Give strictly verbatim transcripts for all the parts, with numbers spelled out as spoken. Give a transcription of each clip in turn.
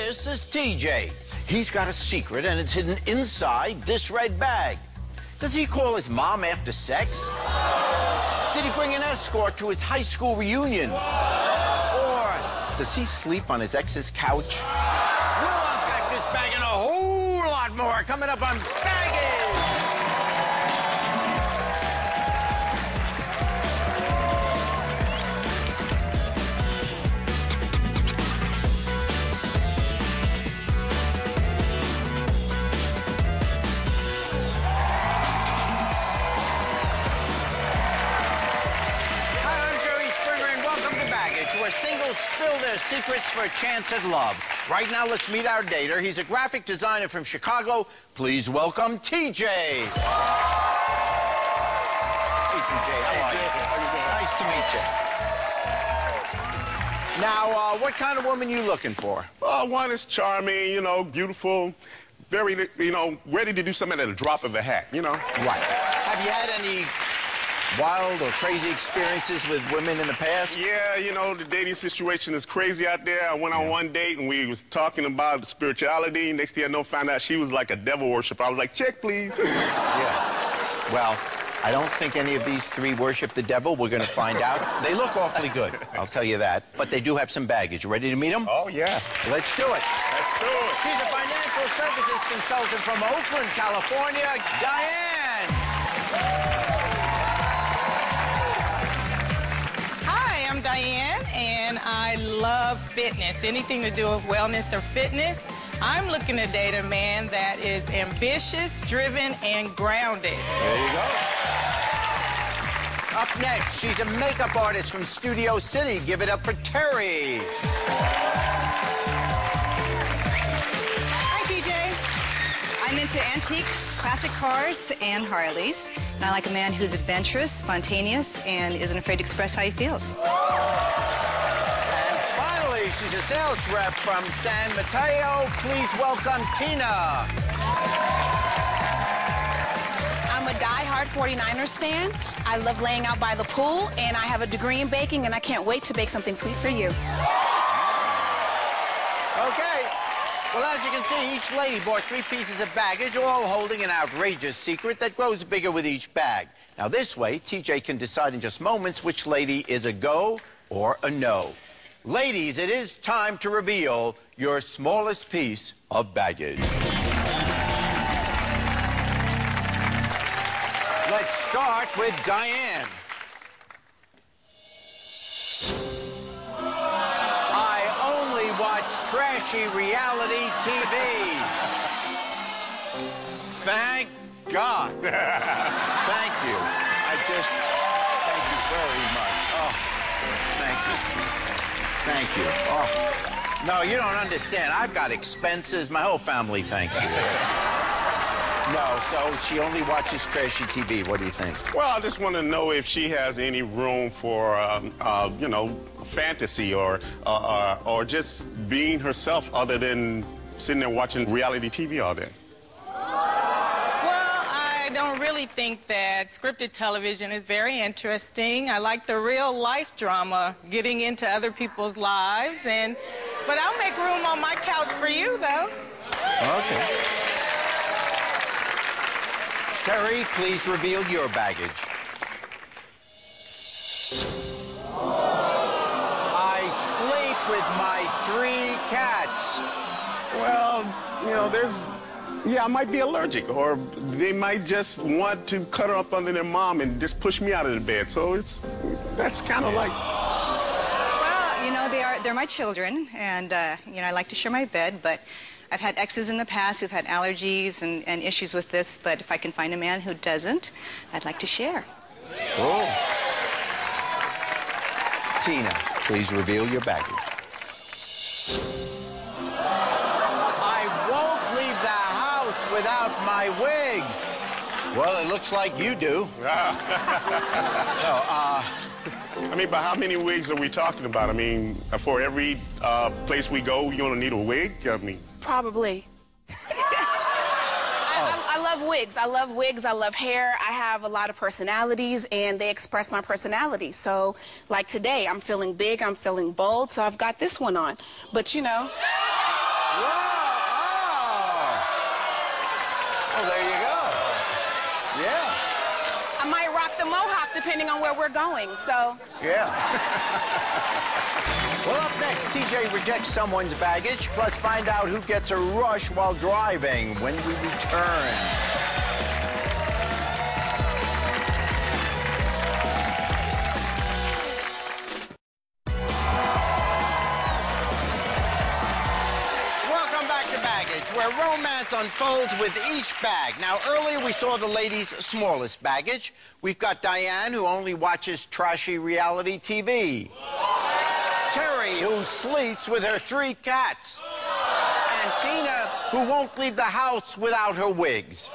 This is T J. He's got a secret, and it's hidden inside this red bag. Does he call his mom after sex? Did he bring an escort to his high school reunion? Or does he sleep on his ex's couch? We'll unpack this bag and a whole lot more coming up on Baggage. Where singles spill their secrets for a chance at love. Right now, let's meet our dater. He's a graphic designer from Chicago. Please welcome T J. Hey, T J, how are you? Nice to meet you. Now, uh, what kind of woman you looking for? Well, one is charming, you know, beautiful, very, you know, ready to do something at a drop of a hat, you know? Right. Have you had any wild or crazy experiences with women in the past? Yeah, you know, the dating situation is crazy out there. I went on yeah. one date and we was talking about spirituality. Next thing I know, found out she was like a devil worshiper. I was like, check, please. Yeah. Well, I don't think any of these three worship the devil. We're going to find out. They look awfully good, I'll tell you that. But they do have some baggage. You ready to meet them? Oh, yeah. Let's do it. Let's do it. She's a financial services consultant from Oakland, California, Diane. I'm Diane, and I love fitness. Anything to do with wellness or fitness. I'm looking to date a man that is ambitious, driven, and grounded. There you go. Up next, she's a makeup artist from Studio City. Give it up for Terry. Hi, T J. I'm into antiques, classic cars, and Harleys. And I like a man who's adventurous, spontaneous, and isn't afraid to express how he feels. And finally, she's a sales rep from San Mateo. Please welcome Tina. I'm a die-hard forty-niners fan. I love laying out by the pool, and I have a degree in baking, and I can't wait to bake something sweet for you. Okay. Well, as you can see, each lady bought three pieces of baggage, all holding an outrageous secret that grows bigger with each bag. Now, this way, T J can decide in just moments which lady is a go or a no. Ladies, it is time to reveal your smallest piece of baggage. Let's start with Diane. Watch trashy reality T V. Thank God. Thank you. I just, thank you very much. Oh, thank you. Thank you. Oh, no, you don't understand. I've got expenses. My whole family thanks you. No, so she only watches trashy T V. What do you think? Well, I just want to know if she has any room for, um, uh, you know, fantasy or, uh, or or just being herself other than sitting there watching reality T V all day. Well, I don't really think that scripted television is very interesting. I like the real life drama, getting into other people's lives, and but I'll make room on my couch for you, though. Okay. Terry, please reveal your baggage. Sleep with my three cats. Well, you know, there's, yeah, I might be allergic, or they might just want to cuddle up under their mom and just push me out of the bed. So it's, that's kind of like. Well, you know, they are, they're my children, and, uh, you know, I like to share my bed, but I've had exes in the past who've had allergies and, and issues with this, but if I can find a man who doesn't, I'd like to share. Oh. Tina, please reveal your baggage. I won't leave the house without my wigs. Well, it looks like you do. no, uh... I mean, but how many wigs are we talking about? I mean, for every uh, place we go, you don't need a wig? I mean... Probably. I, I love wigs. I love wigs. I love hair. I have a lot of personalities, and they express my personality. So, like today, I'm feeling big. I'm feeling bold, so I've got this one on. But, you know... Oh, there you go. Yeah. I might rock the mohawk depending on where we're going, so. Yeah. Well, up next, T J rejects someone's baggage. Plus, find out who gets a rush while driving when we return. Where romance unfolds with each bag. Now, earlier we saw the lady's smallest baggage. We've got Diane, who only watches trashy reality T V. Terry, who sleeps with her three cats. And Tina, who won't leave the house without her wigs.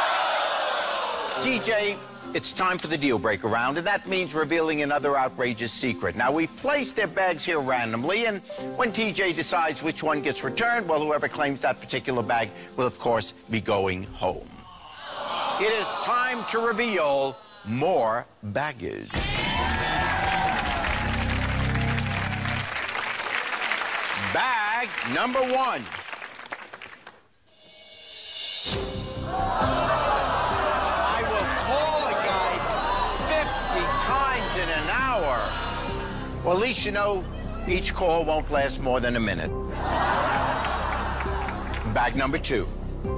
T J, it's time for the deal breaker round, and that means revealing another outrageous secret. Now, we've placed their bags here randomly, and when T J decides which one gets returned, well, whoever claims that particular bag will, of course, be going home. It is time to reveal more baggage. Bag number one. Well, at least you know each call won't last more than a minute. Bag number two.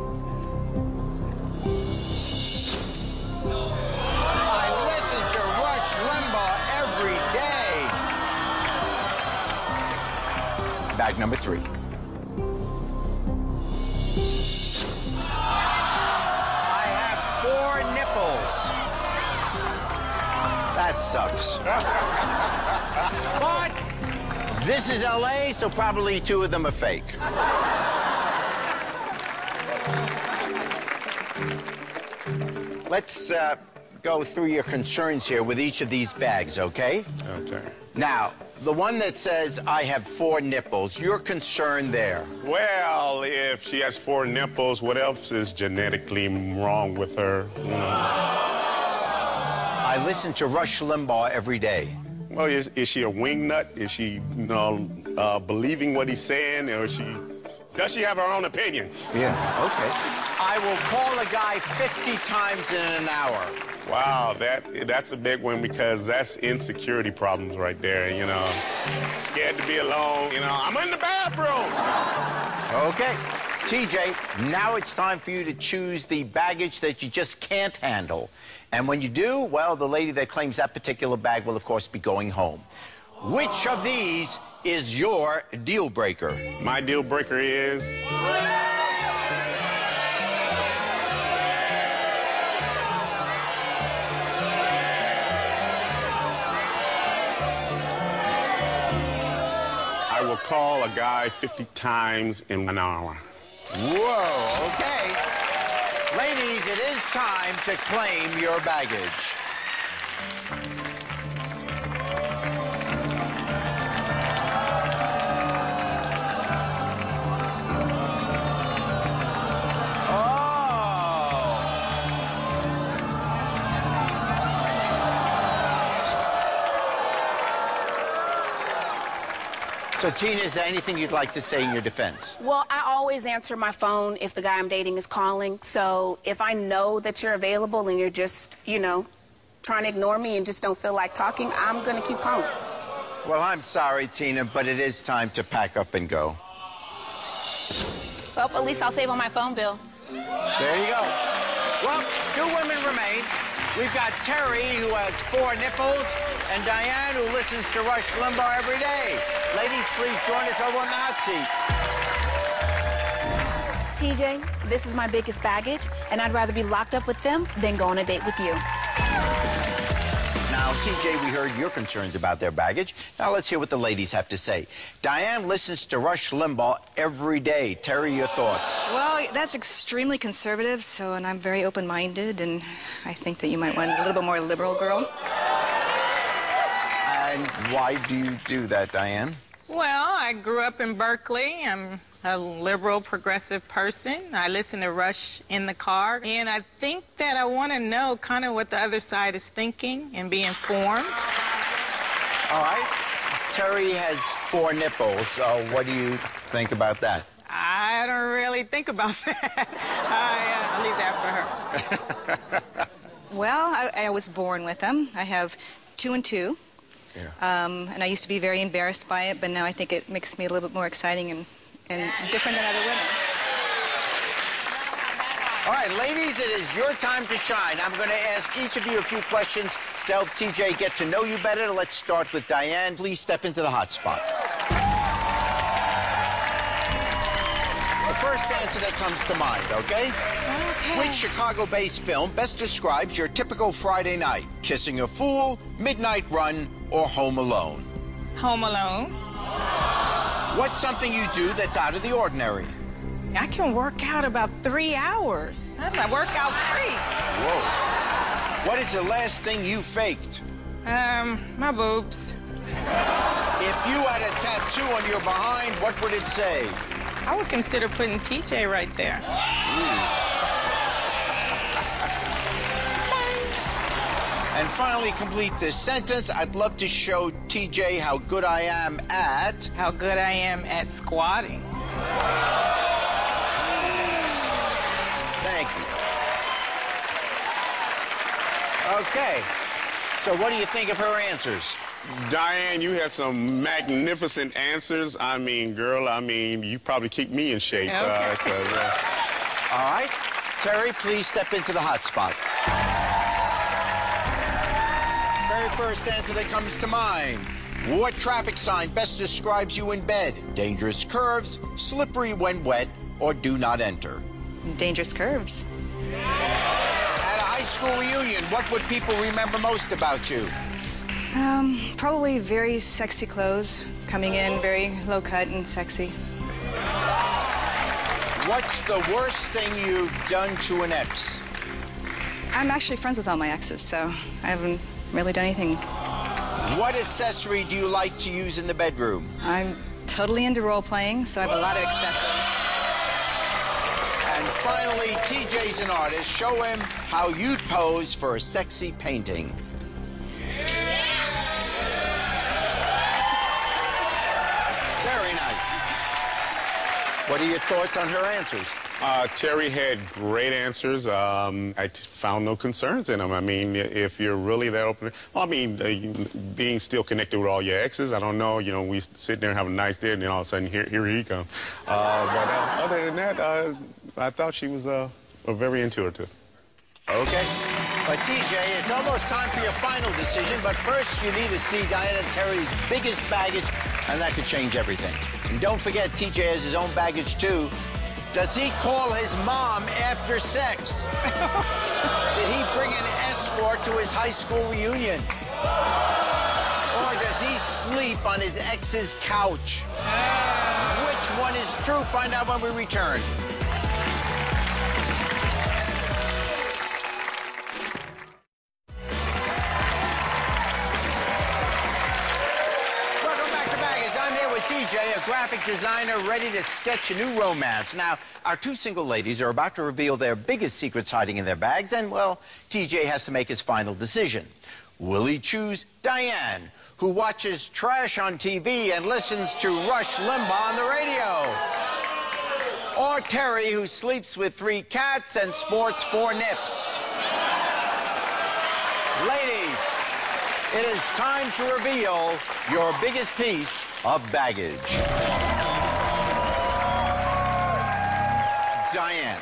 I listen to Rush Limbaugh every day. Bag number three. I have four nipples. That sucks. But this is L A, so probably two of them are fake. Let's uh, go through your concerns here with each of these bags, okay? Okay. Now, the one that says, I have four nipples, your concern there? Well, if she has four nipples, what else is genetically wrong with her? You know? I listen to Rush Limbaugh every day. Well, is, is she a wingnut? Is she, you know, uh, believing what he's saying, or is she, does she have her own opinion? Yeah, okay. I will call a guy fifty times in an hour. Wow, that that's a big one, because that's insecurity problems right there, you know. Scared to be alone, you know. I'm in the bathroom. Okay. T J, now it's time for you to choose the baggage that you just can't handle. And when you do, well, the lady that claims that particular bag will, of course, be going home. Which of these is your deal breaker? My deal breaker is... I will call a guy fifty times in an hour. Whoa, okay. Ladies, it is time to claim your baggage. So, Tina, is there anything you'd like to say in your defense? Well, I always answer my phone if the guy I'm dating is calling. So if I know that you're available and you're just, you know, trying to ignore me and just don't feel like talking, I'm going to keep calling. Well, I'm sorry, Tina, but it is time to pack up and go. Well, at least I'll save on my phone bill. There you go. Well, two women remain. We've got Terry, who has four nipples, and Diane, who listens to Rush Limbaugh every day. Ladies, please join us over on the hot seat. T J, this is my biggest baggage, and I'd rather be locked up with them than go on a date with you. Now, T J, we heard your concerns about their baggage. Now let's hear what the ladies have to say. Diane listens to Rush Limbaugh every day. Terry, your thoughts? Well, that's extremely conservative, so, and I'm very open-minded, and I think that you might want a little bit more liberal girl. And why do you do that, Diane? Well, I grew up in Berkeley. I'm a liberal, progressive person. I listen to Rush in the car, and I think that I want to know kind of what the other side is thinking and be informed. All right. Terry has four nipples. So what do you think about that? I really think about that. I, uh, I'll leave that for her. Well, I, I was born with them. I have two and two. Yeah. Um, and I used to be very embarrassed by it, but now I think it makes me a little bit more exciting and, and different than other women. All right, ladies, it is your time to shine. I'm going to ask each of you a few questions to help T J get to know you better. Let's start with Diane. Please step into the hot spot. The first answer that comes to mind, okay? Okay. Which Chicago-based film best describes your typical Friday night? Kissing a Fool, Midnight Run, or Home Alone? Home Alone. What's something you do that's out of the ordinary? I can work out about three hours. I'm a workout freak. Whoa. What is the last thing you faked? Um, my boobs. If you had a tattoo on your behind, what would it say? I would consider putting T J right there. And finally, complete this sentence. I'd love to show T J how good I am at... How good I am at squatting. Thank you. Okay. So what do you think of her answers? Diane, you had some magnificent answers. I mean, girl, I mean, you probably keep me in shape. Okay. Uh, 'cause, uh... All right. Terry, please step into the hot spot. Very first answer that comes to mind. What traffic sign best describes you in bed? Dangerous curves, slippery when wet, or do not enter? Dangerous curves. At a high school reunion, what would people remember most about you? Um, probably very sexy clothes, coming in very low cut and sexy. What's the worst thing you've done to an ex? I'm actually friends with all my exes, so I haven't really done anything. What accessory do you like to use in the bedroom? I'm totally into role playing, so I have a lot of accessories. And finally, T J's an artist. Show him how you'd pose for a sexy painting. Very nice. What are your thoughts on her answers? Uh, Terry had great answers. Um, I found no concerns in them. I mean, if you're really that open, well, I mean, uh, being still connected with all your exes, I don't know, you know, we sit there and have a nice day, and then all of a sudden, here, here he comes. Uh, but uh, other than that, uh, I thought she was uh, very intuitive. Okay. But T J, it's almost time for your final decision, but first you need to see Diana Terry's biggest baggage, and that could change everything. And don't forget, T J has his own baggage, too. Does he call his mom after sex? Did he bring an escort to his high school reunion? Or does he sleep on his ex's couch? Which one is true? Find out when we return. T J, a graphic designer ready to sketch a new romance. Now, our two single ladies are about to reveal their biggest secrets hiding in their bags, and, well, T J has to make his final decision. Will he choose Diane, who watches trash on T V and listens to Rush Limbaugh on the radio? Or Terry, who sleeps with three cats and sports four nips? Ladies, it is time to reveal your biggest piece of baggage. Diane.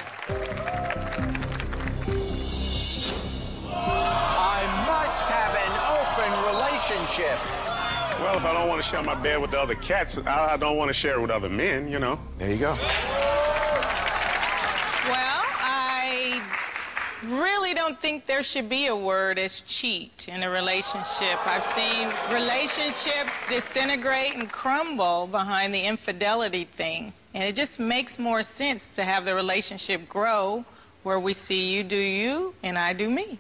I must have an open relationship. Well, if I don't want to share my bed with the other cats, I I don't want to share it with other men, you know. There you go. Well, I really don't think there should be a word as cheat in a relationship. I've seen relationships disintegrate and crumble behind the infidelity thing. And it just makes more sense to have the relationship grow where we see you do you and I do me.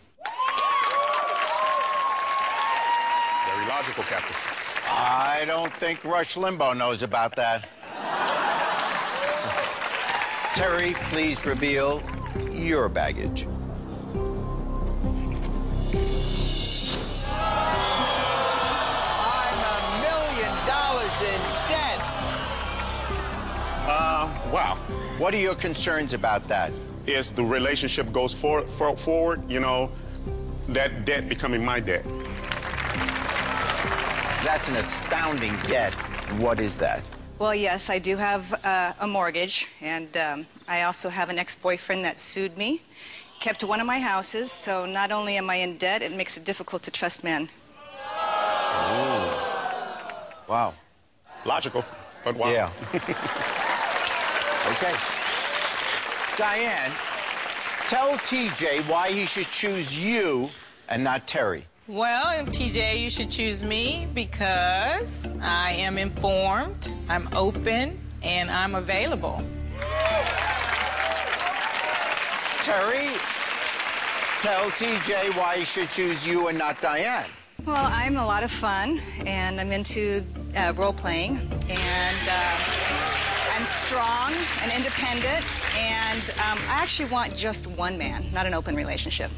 Very logical, Captain. I don't think Rush Limbaugh knows about that. Terry, please reveal your baggage. Uh, Wow. What are your concerns about that? As the relationship goes for, for, forward, you know, that debt becoming my debt. That's an astounding debt. What is that? Well, yes, I do have uh, a mortgage, and um, I also have an ex-boyfriend that sued me, kept one of my houses, so not only am I in debt, it makes it difficult to trust men. Ooh. Wow. Logical, but wow. Yeah. Okay. Diane, tell T J why he should choose you and not Terry. Well, T J, you should choose me because I am informed, I'm open, and I'm available. Terry, tell T J why he should choose you and not Diane. Well, I'm a lot of fun, and I'm into uh, role-playing, and uh, I'm strong and independent, and um, I actually want just one man, not an open relationship.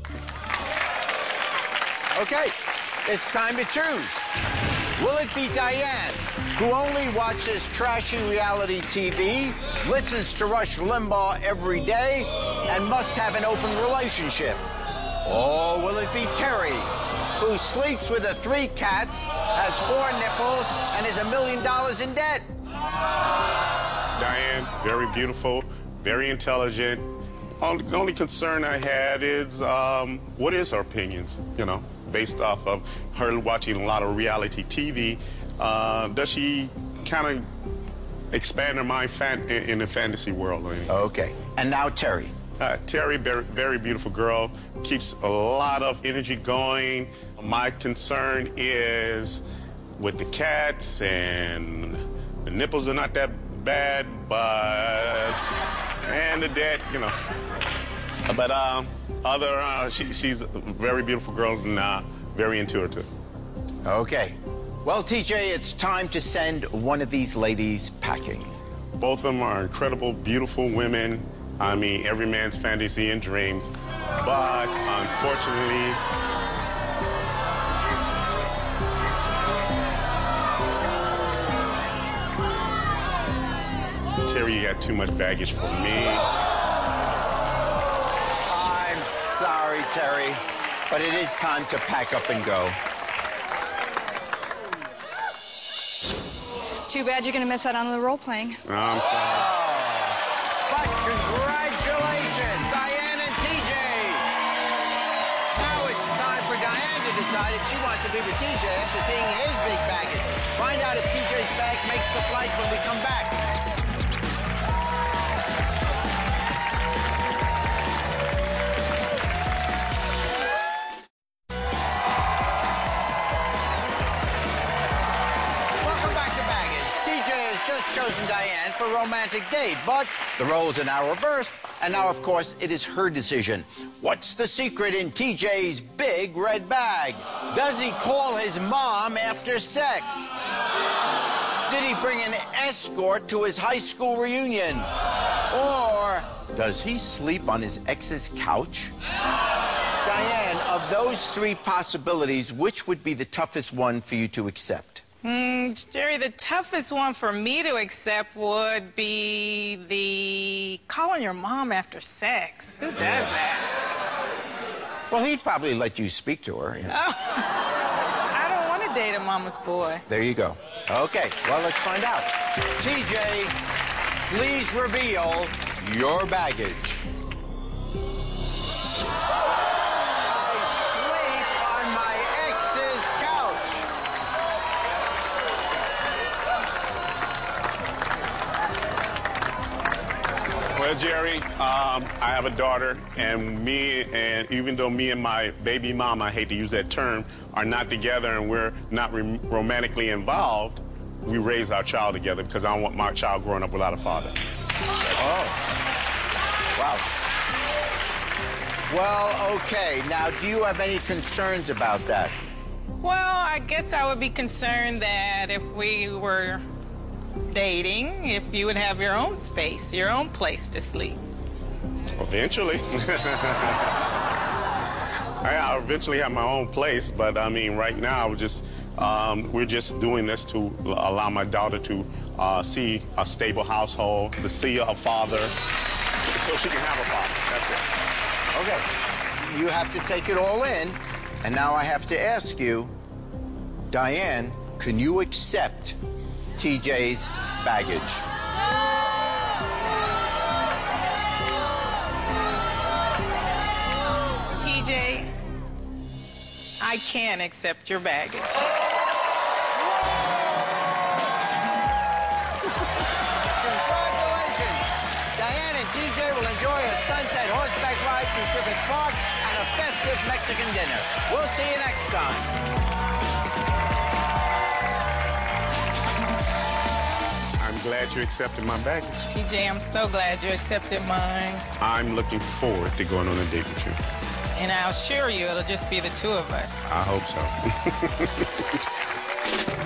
Okay, it's time to choose. Will it be Diane, who only watches trashy reality T V, listens to Rush Limbaugh every day, and must have an open relationship? Or will it be Terry, who sleeps with the three cats, has four nipples, and is a million dollars in debt? Diane, very beautiful, very intelligent. Only, the only concern I had is, um, what is her opinions, you know, based off of her watching a lot of reality T V. Uh, does she kind of expand her mind fan in, in the fantasy world? Okay. And now Terry. Uh, Terry, very, very beautiful girl, keeps a lot of energy going. My concern is with the cats, and the nipples are not that bad, but, and the debt, you know. But um, other, uh, she, she's a very beautiful girl and uh, very intuitive. Okay. Well, T J, it's time to send one of these ladies packing. Both of them are incredible, beautiful women. I mean, every man's fantasy and dreams. But unfortunately, Terry, you got too much baggage for me. I'm sorry, Terry, but it is time to pack up and go. It's too bad you're going to miss out on the role-playing. No, I'm sorry. But congratulations, Diane and T J. Now it's time for Diane to decide if she wants to be with T J after seeing his big baggage. Find out if T J's bag makes the flight when we come back. Chosen Diane for a romantic date, but the roles are now reversed, and now, of course, it is her decision. What's the secret in T J's big red bag? Does he call his mom after sex? Did he bring an escort to his high school reunion? Or does he sleep on his ex's couch? Diane, of those three possibilities, which would be the toughest one for you to accept? Mm, Jerry, the toughest one for me to accept would be the calling your mom after sex. Who does that? Well, he'd probably let you speak to her. You know. Oh, I don't want to date a mama's boy. There you go. Okay, well, let's find out. T J, please reveal your baggage. Well, Jerry, um, I have a daughter, and me, and even though me and my baby mama, I hate to use that term, are not together and we're not re romantically involved, we raise our child together because I don't want my child growing up without a father. Oh. Wow. Well, okay. Now, do you have any concerns about that? Well, I guess I would be concerned that if we were dating, if you would have your own space, your own place to sleep. Eventually. I'll eventually have my own place, but I mean, right now, just um, we're just doing this to allow my daughter to uh, see a stable household, to see her father, so she can have a father. That's it. Okay. You have to take it all in. And now I have to ask you, Diane, can you accept T J's baggage? T J, I can accept your baggage. Congratulations! Diane and T J will enjoy a sunset horseback ride through Griffith Park and a festive Mexican dinner. We'll see you next time. I'm glad you accepted my baggage. T J, I'm so glad you accepted mine. I'm looking forward to going on a date with you. And I'll assure you it'll just be the two of us. I hope so.